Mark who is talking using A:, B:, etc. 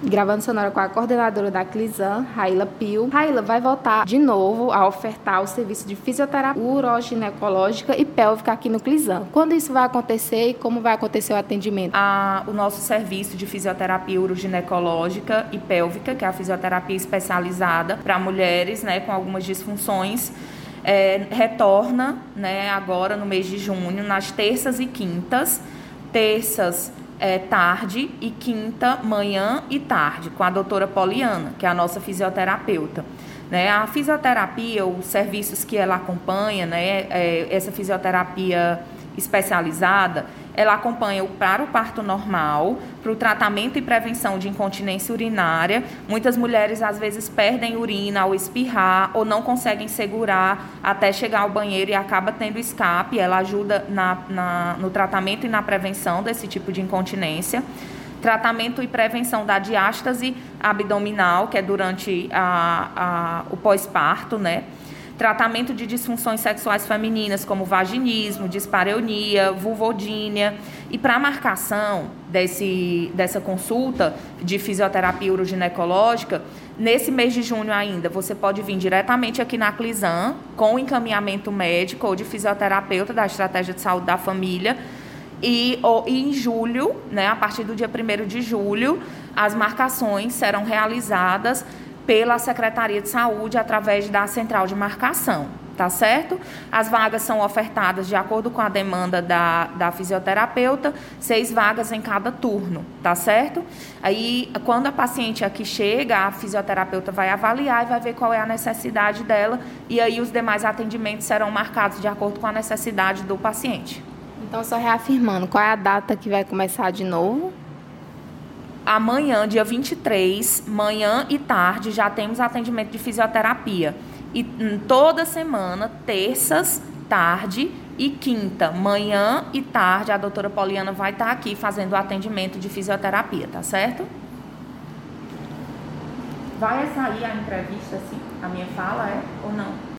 A: Gravando sonora com a coordenadora da Clisan, Raila Pio. Raila vai voltar de novo a ofertar o serviço de fisioterapia uroginecológica e pélvica aqui no Clisan. Quando isso vai acontecer e como vai acontecer o atendimento?
B: O nosso serviço de fisioterapia uroginecológica e pélvica, que é a fisioterapia especializada para mulheres, né, com algumas disfunções, retorna, né, agora no mês de junho, nas terças e quintas. Terças tarde e quinta manhã e tarde, com a doutora Poliana, que é a nossa fisioterapeuta. Né? A fisioterapia, os serviços que ela acompanha, né, essa fisioterapia especializada, ela acompanha para o parto normal, para o tratamento e prevenção de incontinência urinária. Muitas mulheres, às vezes, perdem urina ao espirrar ou não conseguem segurar até chegar ao banheiro e acaba tendo escape. Ela ajuda no tratamento e na prevenção desse tipo de incontinência. Tratamento e prevenção da diástase abdominal, que é durante o pós-parto, né? Tratamento de disfunções sexuais femininas, como vaginismo, dispareunia, vulvodínia. E para a marcação dessa consulta de fisioterapia uroginecológica, nesse mês de junho ainda, você pode vir diretamente aqui na Clisan, com encaminhamento médico ou de fisioterapeuta da Estratégia de Saúde da Família. E em julho, né, a partir do dia 1º de julho, as marcações serão realizadas pela Secretaria de Saúde através da central de marcação, tá certo? As vagas são ofertadas de acordo com a demanda da fisioterapeuta, 6 vagas em cada turno, tá certo? Aí, quando a paciente aqui chega, a fisioterapeuta vai avaliar e vai ver qual é a necessidade dela, e aí os demais atendimentos serão marcados de acordo com a necessidade do paciente.
A: Então, só reafirmando, qual é a data que vai começar de novo?
B: Amanhã, dia 23, manhã e tarde, já temos atendimento de fisioterapia. E toda semana, terças, tarde e quinta, manhã e tarde, a doutora Poliana vai estar aqui fazendo o atendimento de fisioterapia, tá certo? Vai sair a entrevista, assim? A minha fala ou não?